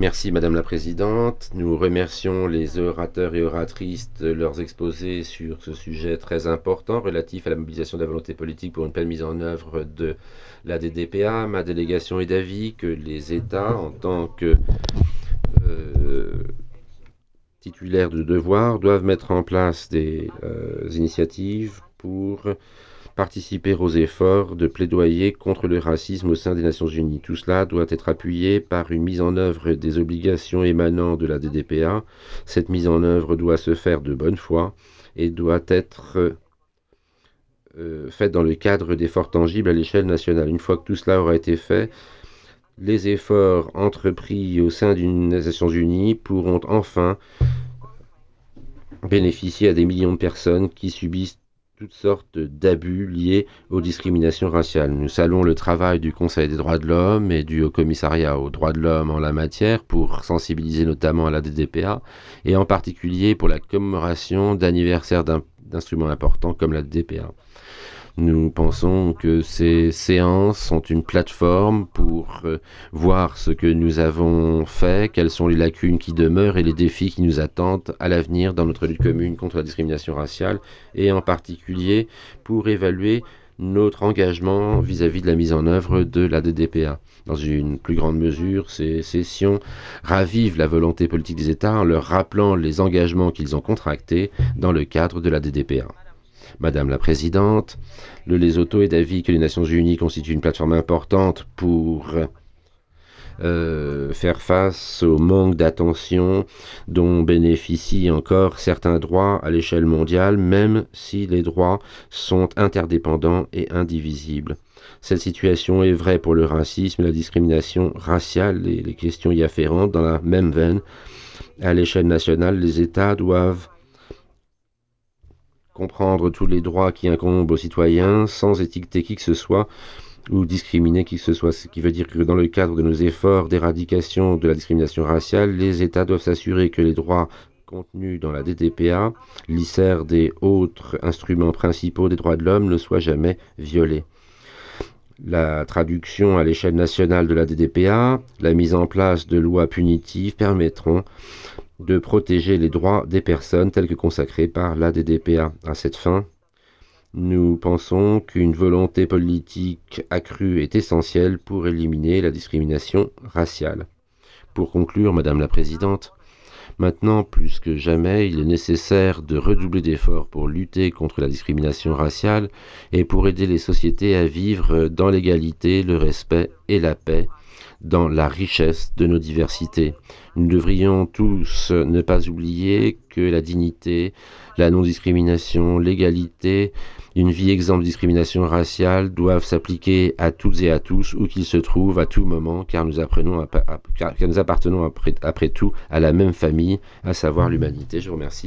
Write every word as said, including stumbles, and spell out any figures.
Merci Madame la Présidente. Nous remercions les orateurs et oratrices de leurs exposés sur ce sujet très important relatif à la mobilisation de la volonté politique pour une pleine mise en œuvre de la D D P A. Ma délégation est d'avis que les États, en tant que euh, titulaires de devoirs, doivent mettre en place des euh, initiatives pour participer aux efforts de plaidoyer contre le racisme au sein des Nations Unies. Tout cela doit être appuyé par une mise en œuvre des obligations émanant de la D D P A. Cette mise en œuvre doit se faire de bonne foi et doit être euh, faite dans le cadre d'efforts tangibles à l'échelle nationale. Une fois que tout cela aura été fait, les efforts entrepris au sein des Nations Unies pourront enfin bénéficier à des millions de personnes qui subissent toutes sortes d'abus liés aux discriminations raciales. Nous saluons le travail du Conseil des droits de l'homme et du Haut Commissariat aux droits de l'homme en la matière pour sensibiliser notamment à la D D P A et en particulier pour la commémoration d'anniversaires d'instruments importants comme la D D P A. Nous pensons que ces séances sont une plateforme pour euh, voir ce que nous avons fait, quelles sont les lacunes qui demeurent et les défis qui nous attendent à l'avenir dans notre lutte commune contre la discrimination raciale et en particulier pour évaluer notre engagement vis-à-vis de la mise en œuvre de la D D P A. Dans une plus grande mesure, ces sessions ravivent la volonté politique des États en leur rappelant les engagements qu'ils ont contractés dans le cadre de la D D P A. Madame la Présidente, le Lesotho est d'avis que les Nations Unies constituent une plateforme importante pour euh, faire face au manque d'attention dont bénéficient encore certains droits à l'échelle mondiale, même si les droits sont interdépendants et indivisibles. Cette situation est vraie pour le racisme et la discrimination raciale et les questions y afférentes. Dans la même veine, à l'échelle nationale, les États doivent comprendre tous les droits qui incombent aux citoyens sans étiqueter qui que ce soit ou discriminer qui que ce soit. Ce qui veut dire que dans le cadre de nos efforts d'éradication de la discrimination raciale, les États doivent s'assurer que les droits contenus dans la D D P A, l'I C E R des autres instruments principaux des droits de l'homme, ne soient jamais violés. La traduction à l'échelle nationale de la D D P A, la mise en place de lois punitives permettront de protéger les droits des personnes tels que consacrés par la D D P A. À cette fin, nous pensons qu'une volonté politique accrue est essentielle pour éliminer la discrimination raciale. Pour conclure, Madame la Présidente, maintenant plus que jamais, il est nécessaire de redoubler d'efforts pour lutter contre la discrimination raciale et pour aider les sociétés à vivre dans l'égalité, le respect et la paix, dans la richesse de nos diversités. Nous devrions tous ne pas oublier que la dignité, la non-discrimination, l'égalité, une vie exempte de discrimination raciale doivent s'appliquer à toutes et à tous, où qu'ils se trouvent, à tout moment, car nous, apprenons à, à, car nous appartenons après, après tout à la même famille, à savoir l'humanité. Je vous remercie.